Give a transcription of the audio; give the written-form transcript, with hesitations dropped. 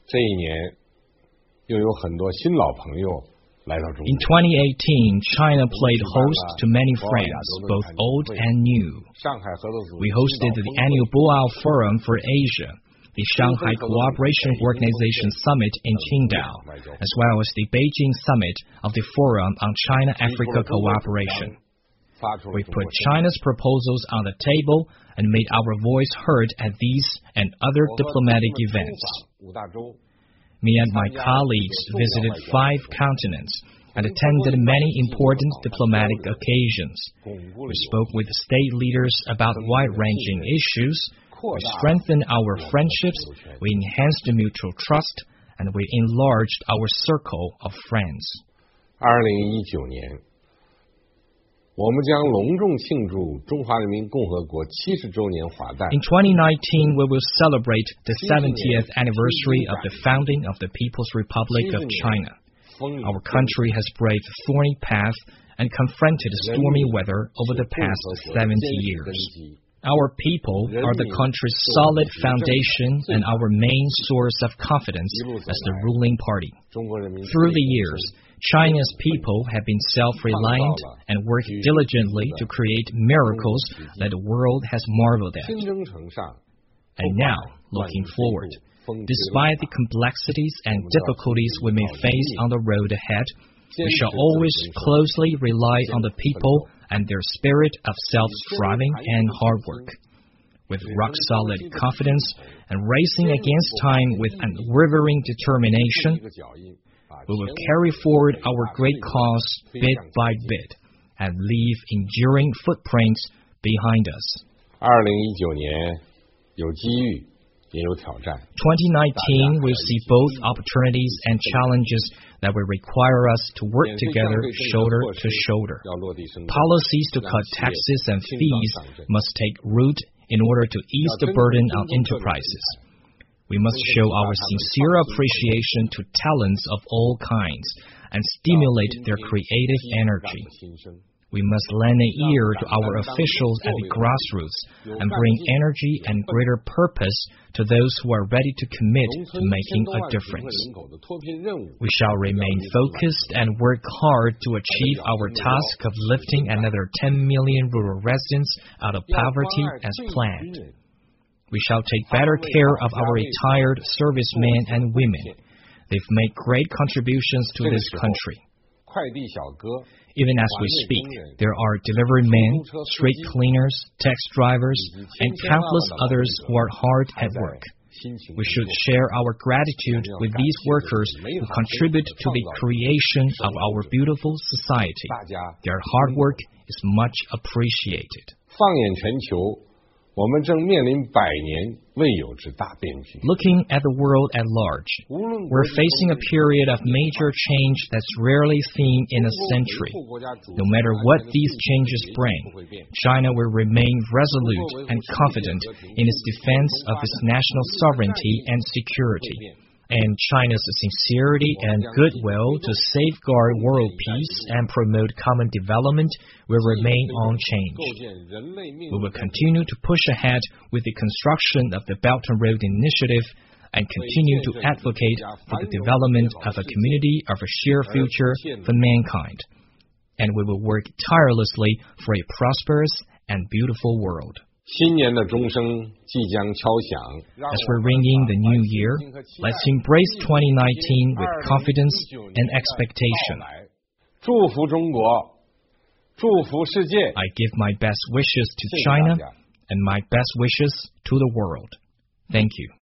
这一年又有很多新老朋友来到中国。 In 2018, China played host to many friends, both old and new. We hosted the annual Boao Forum for Asia, the Shanghai Cooperation Organization Summit in Qingdao, as well as the Beijing Summit of the Forum on China-Africa Cooperation. We put China's proposals on the table and made our voice heard at these and other diplomatic events. Me and my colleagues visited 5 continents and attended many important diplomatic occasions. We spoke with state leaders about wide-ranging issues. We strengthened our friendships, we enhanced mutual trust, and we enlarged our circle of friends. 2019年我们将隆重庆祝中华人民共和国70周年华诞。 In 2019, we will celebrate the 70th anniversary of the founding of the People's Republic of China. Our country has braved a thorny path and confronted stormy weather over the past 70 years. Our people are the country's solid foundation and our main source of confidence as the ruling party. Through the years, China's people have been self-reliant and worked diligently to create miracles that the world has marveled at. And now, looking forward, despite the complexities and difficulties we may face on the road ahead, we shall always closely rely on the people and their spirit of self-striving and hard work. With rock-solid confidence and racing against time with unwavering determination, we will carry forward our great cause bit by bit and leave enduring footprints behind us. 2019年有机遇也有挑战。 2019 will see both opportunities and challenges that will require us to work together shoulder to shoulder. Policies to cut taxes and fees must take root in order to ease the burden on enterprises. We must show our sincere appreciation to talents of all kinds and stimulate their creative energy. We must lend an ear to our officials at the grassroots and bring energy and greater purpose to those who are ready to commit to making a difference. We shall remain focused and work hard to achieve our task of lifting another 10 million rural residents out of poverty as planned. We shall take better care of our retired servicemen and women. They've made great contributions to this country. Even as we speak, there are delivery men, street cleaners, taxi drivers, and countless others who are hard at work. We should share our gratitude with these workers who contribute to the creation of our beautiful society. Their hard work is much appreciated. 放眼全球，我们正面临100年未有之大变局。 Looking at the world at large, we're facing a period of major change that's rarely seen in a century. No matter what these changes bring, China will remain resolute and confident in its defense of its national sovereignty and security. And China's sincerity and goodwill to safeguard world peace and promote common development will remain unchanged. We will continue to push ahead with the construction of the Belt and Road Initiative and continue to advocate for the development of a community of a shared future for mankind. And we will work tirelessly for a prosperous and beautiful world. 新年的钟声即将敲响。 As we're ringing the new year, let's embrace 2019 with confidence and expectation. 祝福中国，祝福世界。 I give my best wishes to China and my best wishes to the world. Thank you.